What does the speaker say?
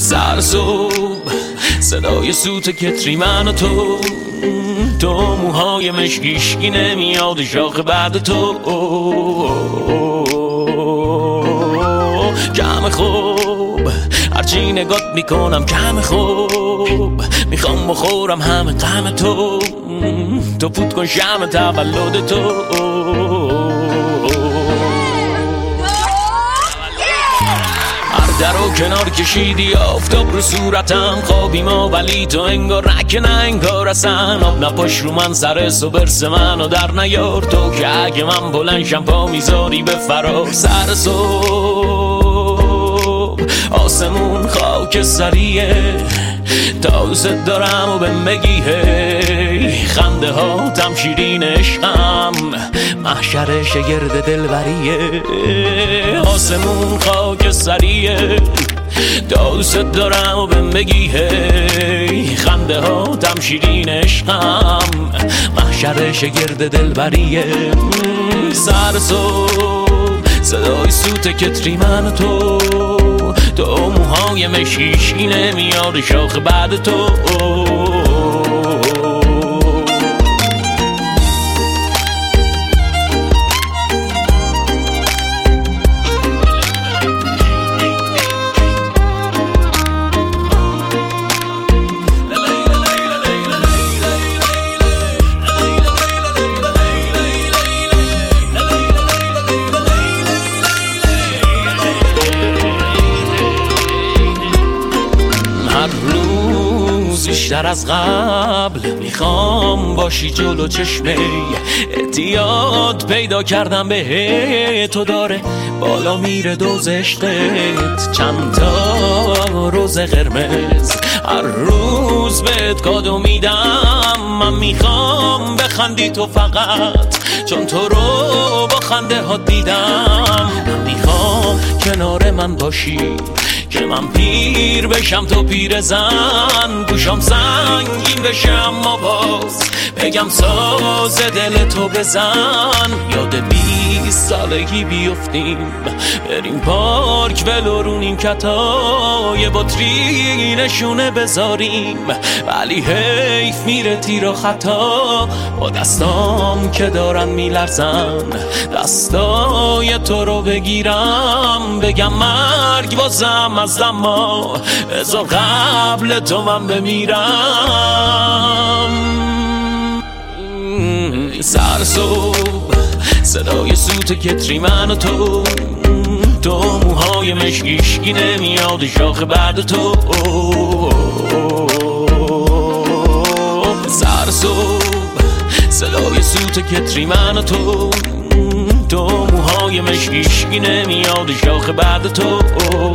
سر صبح صدای سوت کتری من و تو موهای مشکیشکی نمیاد شاخ بعد تو کم خوب هرچی نگات میکنم کم خوب میخوام بخورم همه غم تو فوت کن شم تولد تو در و کنار کشیدی آفتاب رو صورتم خوابی ما ولی تو انگار رک نه انگار اصلا آب نپاش رو من سر برس منو در نیار تو که اگه من بلنشم پا میذاری به فرار سر صبح آسمون خاک سریه تا دوست دارم و بهم بگی هی خنده ها تم شیرین عشقم محشر شگرد دلبریه آسمون خاک سریه تا دوست دارم و بهم بگی هی خنده ها تم شیرین عشقم محشر شگرد دلبریه سر صبح صدای سوت کتری من و تو موهای مشیشی نمیاد شاخ بعد تو بیشتر از قبل میخوام باشی جلو چشمه اعتیاد پیدا کردم به تو داره بالا میره دوز عشقت چند تا روز قرمز هر روز بهت کادو میدم من میخوام بخندی تو فقط چون تو رو با خنده ها دیدم میخوام کنار من باشی که من پیر بشم تو پیر زن گوشم سنگین بشه اما باز بگم ساز دل تو بزن یاد 20 سالگی بیفتیم بریم پارک ولورون این کتا یه بطری نشونه بذاریم ولی حیف میره تیر و خطا با دستام که دارن میلرزن دستای تو رو بگیرم بگم مرگ واسم از اما بذار قبل تو من بمیرم سر صبح صدای سوت کتری من و تو موهای مشکیشکی نمیاد شاخ بعد تو سر صبح صدای سوت کتری من و تو موهای مشکیشکی نمیاد شاخ بعد تو